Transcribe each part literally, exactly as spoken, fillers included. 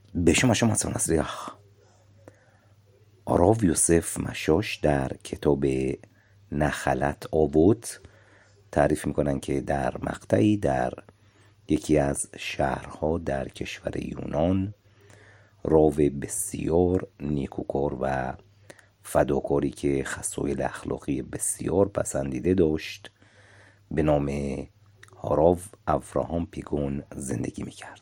בשם השם حسن نصریח. آراو یوسف مشاش در کتاب نخلت آبوت تعریف میکنن که در مقطعی در یکی از شهرها در کشور یونان راو بسیار نیکوکار و فداکاری که خصایل اخلاقی بسیار پسندیده داشت به نام هاراو ابراهام پیگون زندگی میکرد.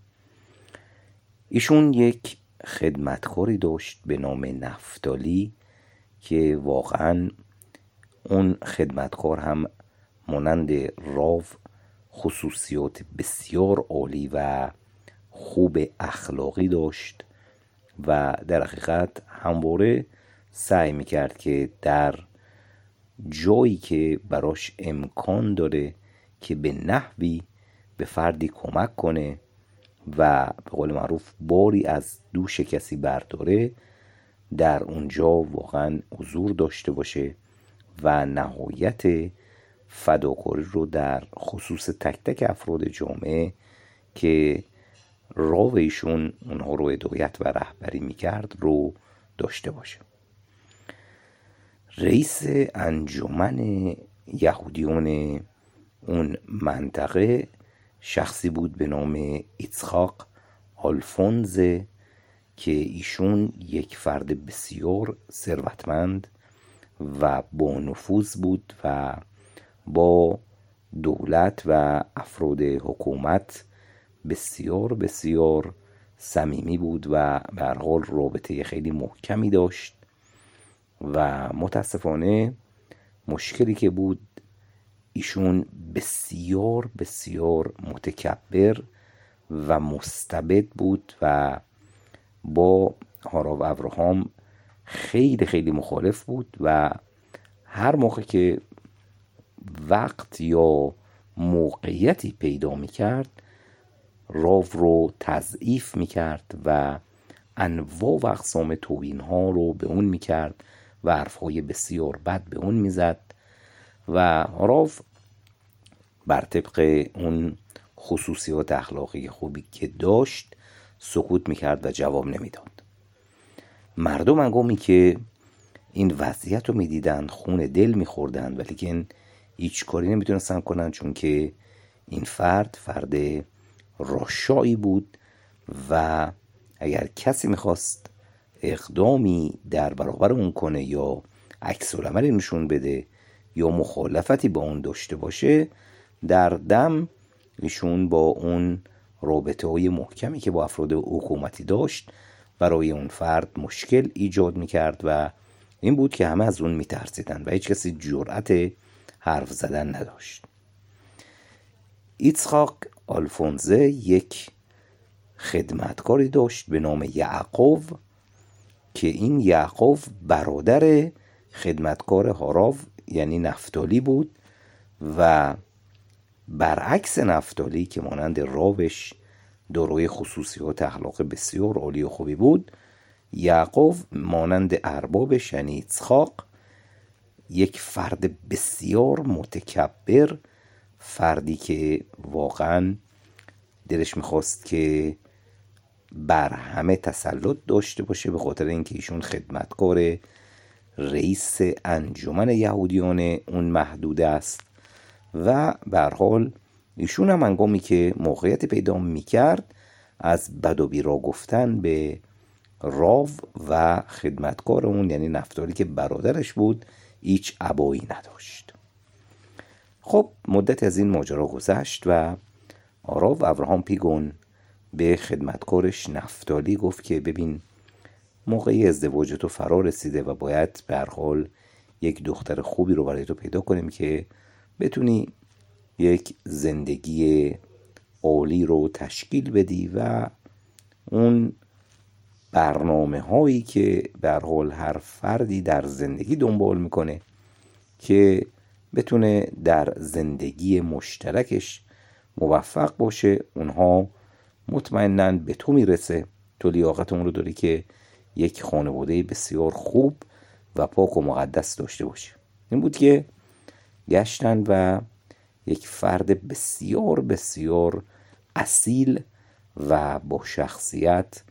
ایشون یک خدمتکاری داشت به نام نفتالی که واقعا اون خدمتکار هم مانند راو خصوصیات بسیار عالی و خوب اخلاقی داشت و در حقیقت همواره سعی میکرد که در جایی که براش امکان داره که به نحوی به فردی کمک کنه و به قول معروف باری از دوش کسی برداره در اونجا واقعا حضور داشته باشه و نهایت فداکاری رو در خصوص تک تک افراد جامعه که راو ایشون اونها رو هدایت و رهبری میکرد رو داشته باشه. رئیس انجمن یهودیون اون منطقه شخصی بود به نام ایتسخاق آلفونزه که ایشون یک فرد بسیار ثروتمند و با نفوذ بود و با دولت و افراد حکومت بسیار بسیار صمیمی بود و به هر حال رابطه خیلی محکمی داشت و متاسفانه مشکلی که بود ایشون بسیار بسیار متکبر و مستبد بود و با هاراو ابراهام خیلی خیلی مخالف بود و هر موقع که وقت یا موقعیتی پیدا میکرد راو رو تضعیف میکرد و انواع و اقسام توهین ها رو به اون میکرد و حرفهای بسیار بد به اون میزد و هاراو بر طبق اون خصوصیات اخلاقی خوبی که داشت سکوت میکرد و جواب نمیداد. مردم هنگامی که این وضعیت رو میدیدن خون دل میخوردن ولیکن هیچ کاری نمیتونستن کنن چون که این فرد فرد راشایی بود و اگر کسی میخواست اقدامی در برابر اون کنه یا عکس العملی نشون بده یا مخالفتی با اون داشته باشه در دم ایشون با اون رابطه های محکمی که با افراد حکومتی داشت برای اون فرد مشکل ایجاد میکرد و این بود که همه از اون میترسیدن و هیچ کسی جرأت حرف زدن نداشت. ایتسخاق آلفونزه یک خدمتکاری داشت به نام یعقوب که این یعقوب برادر خدمتکار هاراو یعنی نفتالی بود و برعکس نفتالی که مانند راوش دارای خصوصیات اخلاق بسیار عالی و خوبی بود، یعقوب مانند اربابش یعنی ایتسخاق یک فرد بسیار متکبر، فردی که واقعا دلش میخواست که بر همه تسلط داشته باشه به خاطر اینکه ایشون خدمتکار رئیس انجمن یهودیان اون محدود است و به هر حال ایشون هم هنگامی که موقعیت پیدا میکرد از بد و بیرا گفتن به راو و خدمتکار اون یعنی نفتالی که برادرش بود هیچ ابایی نداشت. خب مدت از این ماجرا گذشت و راو ابراهام پیگون به خدمتکارش نفتالی گفت که ببین موقعی ازدواج تو فرا رسیده و باید به هر حال یک دختر خوبی رو برای تو پیدا کنیم که بتونی یک زندگی عالی رو تشکیل بدی و اون برنامه هایی که به هر حال هر فردی در زندگی دنبال میکنه که بتونه در زندگی مشترکش موفق باشه اونها مطمئناً به تو میرسه. تو لیاقت اون رو داری که یک خانواده بسیار خوب و پاک و مقدس داشته باشه. این بود که گشتن و یک فرد بسیار بسیار اصیل و با شخصیت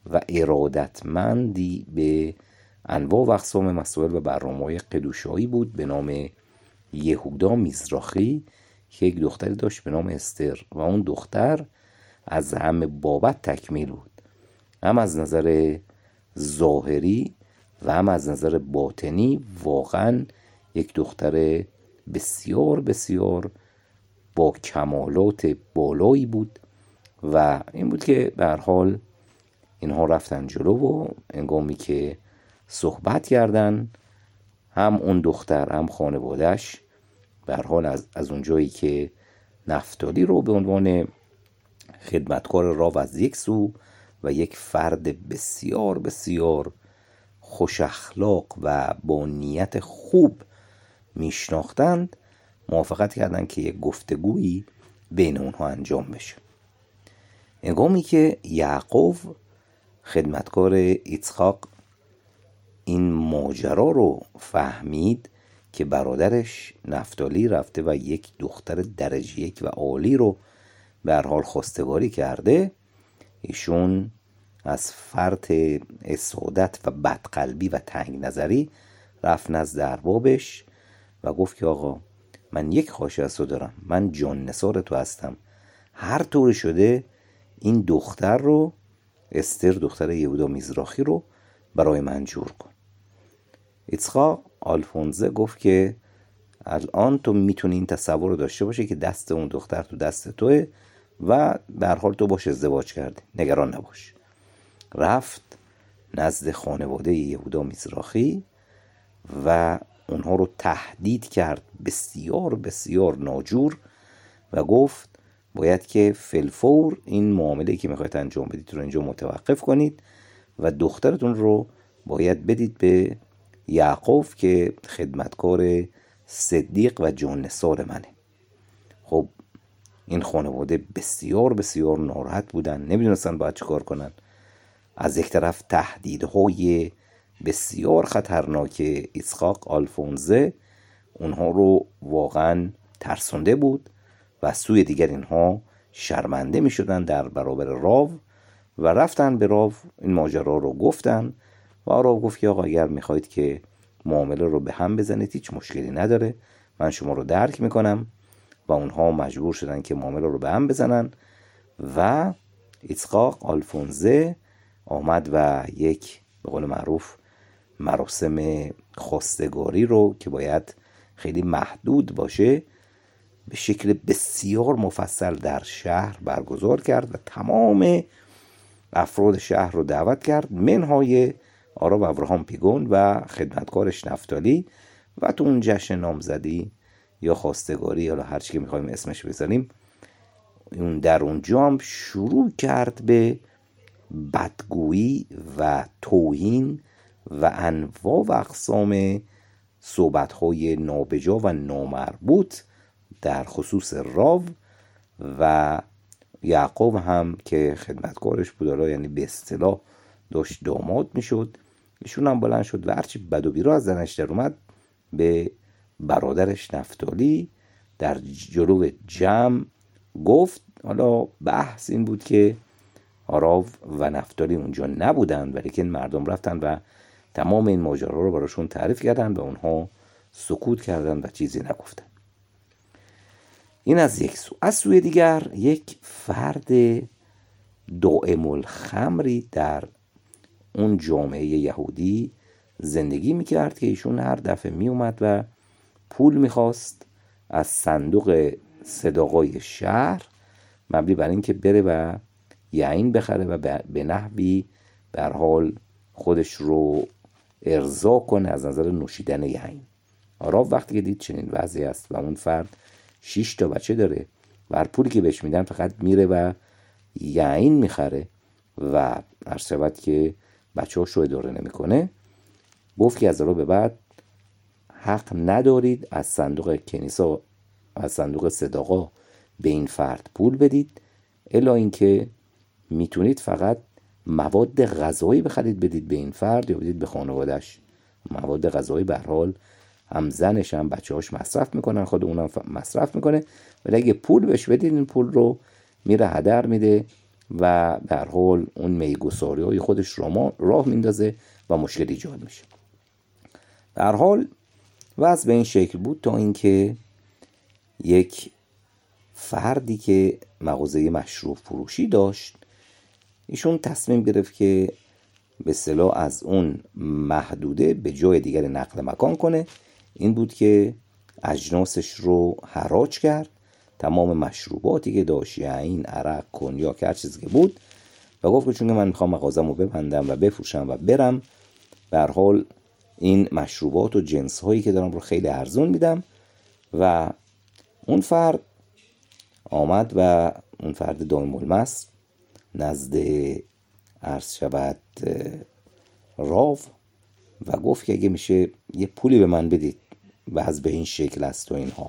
و ارادتمندی به انواع و اقسام مسائل و برنامه‌های قدوشایی بود به نام یهودا میزراخی که یک دختری داشت به نام استر و اون دختر از همه بابت تکمیل بود، هم از نظر ظاهری و هم از نظر باطنی. واقعا یک دختر بسیار بسیار با کمالات بالایی بود و این بود که به هر حال اینها رفتن جلو و هنگامی که صحبت کردن، هم اون دختر هم خانواده‌اش به هر حال از از اون جایی که نفتالی رو به عنوان خدمتکار راو از یک سو و یک فرد بسیار بسیار خوش اخلاق و با نیت خوب میشناختند، موافقت کردند که یک گفتگویی بین اونها انجام بشه. هنگامی که یعقوب خدمتکار ایسحاق این ماجرا رو فهمید که برادرش نفتالی رفته و یک دختر درجه یک و عالی رو به هر حال خواستگاری کرده، ایشون از فرط حسادت و بدقلبی و تنگ نظری رفت نزد اربابش و گفت که آقا من یک خواهش از تو دارم، من جان نثار تو هستم، هر طوری شده این دختر رو، استر دختر یهودا میزراخی رو برای من جور کن. ایسحاق آلفونزه گفت که الان تو میتونی این تصور رو داشته باشه که دست اون دختر تو دست توه و به هر حال تو باش ازدواج کردی، نگران نباش. رفت نزد خانواده یهودا میزراخی و اونها رو تهدید کرد بسیار بسیار ناجور و گفت باید که فی‌الفور این معامله که میخواید انجام بدید رو اینجا متوقف کنید و دخترتون رو باید بدید به یعقوب که خدمتکار صدیق و جان نثار منه. خب این خانواده بسیار بسیار ناراحت بودن، نمیدونستن باید چه کار کنن. از یک طرف تهدیدهای بسیار خطرناک ایسحاق آلفونزه اونها رو واقعا ترسونده بود و از سوی دیگر اینها شرمنده می شدن در برابر راو و رفتن به راو این ماجرا رو گفتن و راو گفت که آقا اگر میخواید که معامله رو به هم بزنید هیچ مشکلی نداره، من شما رو درک میکنم و اونها مجبور شدن که معامله رو به هم بزنن و ایسحاق آلفونزه آمد و یک به قول معروف مراسم خواستگاری رو که باید خیلی محدود باشه به شکل بسیار مفصل در شهر برگزار کرد و تمام افراد شهر رو دعوت کرد، منهای آرا و ابراهام پیگون و خدمتکارش نفتالی و تو اون جشن نامزدی یا خواستگاری یا هر چی که میخوایم اسمش بذاریم، اون در اونجا هم شروع کرد به بدگویی و توهین و انواع و اقسام صحبت‌های نابجا و نامربوط در خصوص راو و یعقوب هم که خدمتکارش بود، یعنی به اصطلاح داشت داماد میشد، ایشون هم بلند شد و هرچی بد و بیرا از زنش در اومد به برادرش نفتالی در جلو جمع گفت. حالا بحث این بود که راو و نفتالی اونجا نبودن ولیکن مردم رفتن و تمام این ماجرا رو براشون تعریف کردن و اونها سکوت کردن و چیزی نگفتن. این از یک سو. از سوی دیگر یک فرد دائم الخمری در اون جامعه یهودی زندگی میکرد که ایشون هر دفعه میومد و پول میخواست از صندوق صداقای شهر مبنی بر این که بره و یعین بخره و به نحوی به هر حال خودش رو ارضا کنه از نظر نوشیدن یعین. راو وقتی که دید چنین وضعی است و اون فرد شش تا بچه داره و هر پولی که بهش میدن فقط میره و یعین میخره و هر شود که بچه هاش رو اداره نمیکنه، گفت که از الان به بعد حق ندارید از صندوق کنیسا از صندوق صداقا به این فرد پول بدید، الا اینکه میتونید فقط مواد غذایی بخرید بدید به این فرد یا بدید به خانواده‌اش. مواد غذایی به هر حال هم زنش هم بچه‌هاش مصرف میکنن، خود اونم مصرف میکنه، ولی اگه پول بهش بدید این پول رو میره هدر میده و به هر حال اون میگساری های خودش را راه میندازه و مشکل ایجاد میشه. به هر حال وضع به این شکل بود تا اینکه یک فردی که مغازه مشروب فروشی داشت، ایشون تصمیم گرفت که به اصطلاح از اون محدوده به جای دیگر نقل مکان کنه. این بود که اجناسش رو حراج کرد، تمام مشروباتی که داشت، یعنی عرق، کنیاک، هر چیزی که بود، و گفت که چون من میخوام مغازه‌مو ببندم و بفروشم و برم، به هر حال این مشروبات و جنس هایی که دارم رو خیلی ارزون میدم. و اون فرد آمد و اون فرد دائم المس نزد عرض شود راو و گفت که اگه میشه یه پولی به من بدید، وضع به این شکل است و اینها.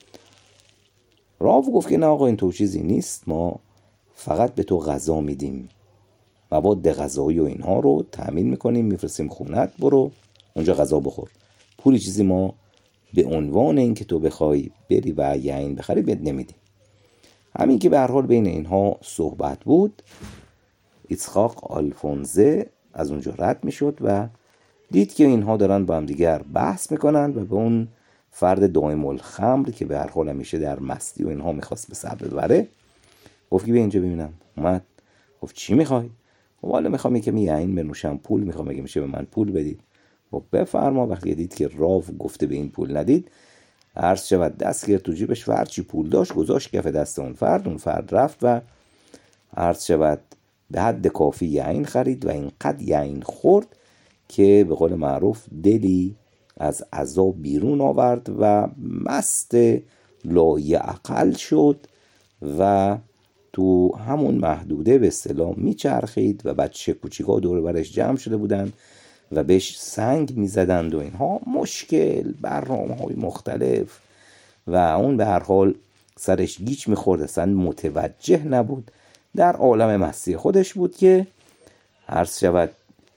راو گفت که نه آقا، این تو چیزی نیست، ما فقط به تو غذا میدیم، مواد غذایی و اینها رو تأمین میکنیم، میفرستیم خونت، برو اونجا غذا بخور، پولی چیزی ما به عنوان این که تو بخوای بری و یعین بخری بهت نمیدیم. همین که به هر حال بین اینها صحبت بود، ایسحاق آلفونزه از اونجا رد میشد و دید که اینها دارن با هم دیگر بحث میکنن و به اون فرد دائم الخمر که به هر حال همیشه در مستی و اینها میخواست به سر ببره، گفت که به اینجا ببینم. اومد گفت چی میخوای؟ والا میخوام یکم یعین بنوشم، پول میخوام، اگه میشه به من پول بدید. و بفرما. وقتی دید که راو گفته به این پول ندید، عرض شود دست گرفت تو جیبش و هرچی پول داشت گذاشت کف دست اون فرد. اون فرد رفت و عرض شود به حد کافی یعین خرید و اینقدر یعین خورد که به قول معروف دلی از عذاب بیرون آورد و مست لایعقل شد و تو همون محدوده به اصطلاح میچرخید و بچه کوچیکا دور برش جمع شده بودن و بهش سنگ میزدند و اینها، مشکل، برنامه های مختلف، و اون به هر حال سرش گیج میخورد، اصلا متوجه نبود، در عالم مستی خودش بود که عرض شود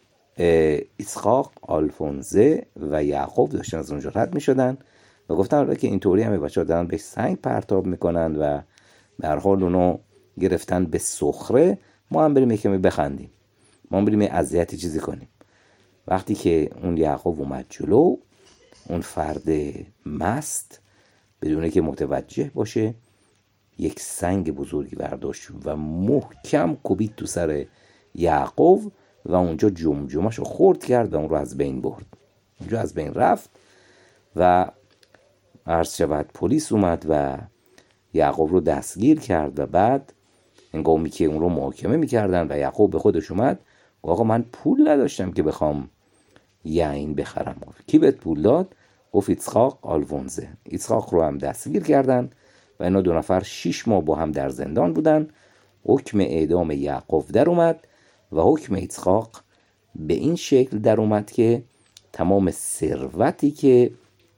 ایسحاق آلفونزه و یعقوب داشتن از اونجا رد میشدن و گفتن که اینطوری همه بچه ها دارن بهش سنگ پرتاب میکنن و به هر حال اونو گرفتن به سخره، ما هم بریم یکمی بخندیم، ما هم بریم اذیتی چیزی کنیم. وقتی که اون یعقوب اومد جلو، اون فرد مست بدونه که متوجه باشه یک سنگ بزرگی برداشت و محکم کوبید تو سر یعقوب و اونجا جمجمه‌شو خورد کرد و اون رو از بین برد، اونجا از بین رفت. و عرض شود پلیس اومد و یعقوب رو دستگیر کرد و بعد هنگامی که اون رو محاکمه میکردن و یعقوب به خودش اومد، گفت آقا من پول نداشتم که بخوام یعین بخرم. کی بهت پول داد؟ گفت ایسحاق آلفونزه. ایسحاق رو هم دستگیر کردن و اینا دو نفر شش ماه با هم در زندان بودن. حکم اعدام یعقوب در اومد و حکم ایسحاق به این شکل در اومد که تمام ثروتی که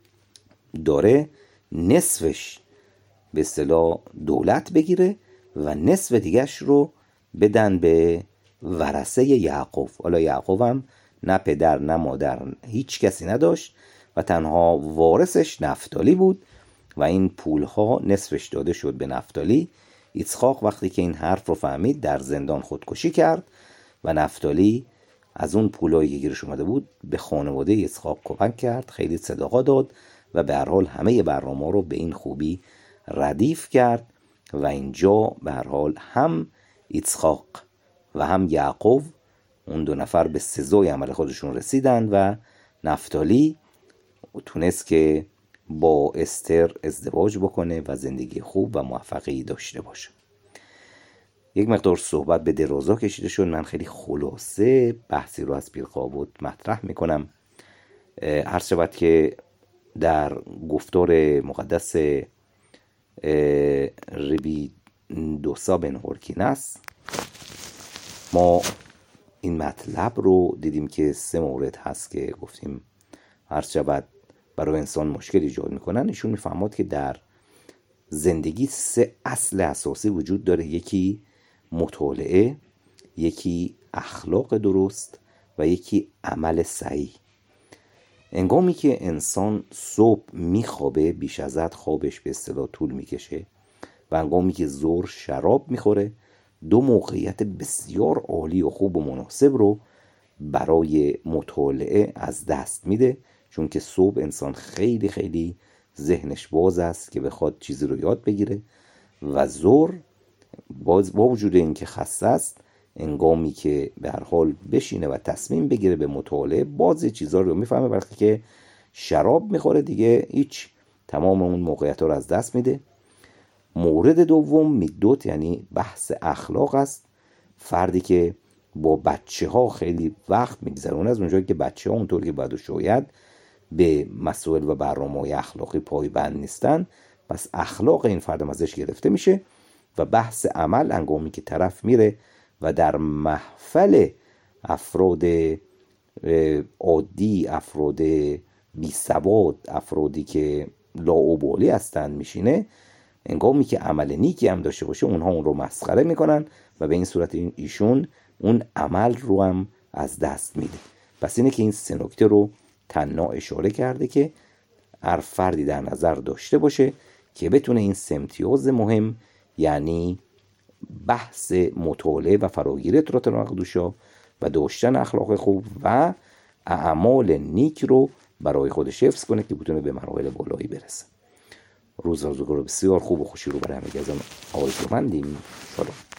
داره نصفش به اصطلاح دولت بگیره و نصف دیگرش رو بدن به ورثه یعقوب. حالا یعقوب هم نه پدر نه مادر، هیچ کسی نداشت و تنها وارثش نفتالی بود و این پولها نصفش داده شد به نفتالی. ایسحاق وقتی که این حرف رو فهمید در زندان خودکشی کرد و نفتالی از اون پولایی که گیرش اومده بود به خانواده ایسحاق کمک کرد، خیلی صدقه داد و به هر حال همه برنامه رو به این خوبی ردیف کرد و اینجا به هر حال هم ایسحاق و هم یعقوب اون دو نفر به سزای عمل خودشون رسیدن و نفتالی تونست که با استر ازدواج بکنه و زندگی خوب و موفقی داشته باشه. یک مقدار صحبت به درازا کشیده شد، من خیلی خلاصه بحثی رو از پیرقابوت مطرح میکنم. عرض شود که در گفتار مقدس ربی دوسا بن هورکینس ما این مطلب رو دیدیم که سه مورد هست که گفتیم عرض شود برای انسان مشکل ایجاد میکنن. ایشون میفهمد که در زندگی سه اصل اساسی وجود داره، یکی مطالعه، یکی اخلاق درست و یکی عمل صحیح. هنگامی که انسان صبح میخوابه بیش از حد خوابش به اصطلاح طول میکشه و هنگامی که ظهر شراب میخوره دو موقعیت بسیار عالی و خوب و مناسب رو برای مطالعه از دست میده، چون که صبح انسان خیلی خیلی ذهنش باز است که بخواد چیزی رو یاد بگیره و ظهر باز با وجود اینکه خسته است، انگامی که به هر حال بشینه و تصمیم بگیره به مطالعه، باز چیزا رو میفهمه. وقتی که شراب میخوره دیگه هیچ، تمام اون موقعیت رو از دست میده. مورد دوم میدوت یعنی بحث اخلاق است. فردی که با بچه ها خیلی وقت میگذرونه، از اونجایی که بچه ها اونطور که باید و شاید به مسائل و برنامه‌های اخلاقی پایبند نیستن، پس اخلاق این فرد ازش گرفته میشه و بحث عمل انگامی که طرف میره و در محفل افراد عادی، افراد بی سواد، افرادی که لاابالی هستن میشینه، انگامی که عمل نیکی هم داشته باشه اونها اون رو مسخره میکنن و به این صورت ایشون اون عمل رو هم از دست میده. پس اینه که این سه نکته رو تنها اشاره کرده که هر فردی در نظر داشته باشه که بتونه این سه امتیاز مهم، یعنی بحث مطالعه و فراگیری اطلاعات مقدوشا و داشتن اخلاق خوب و اعمال نیک رو برای خودش حفظ کنه که بتونه به مراحل بالایی برسه. روز روزگار بسیار خوب و خوشی رو برای همه گزم آرزومندیم. سلام.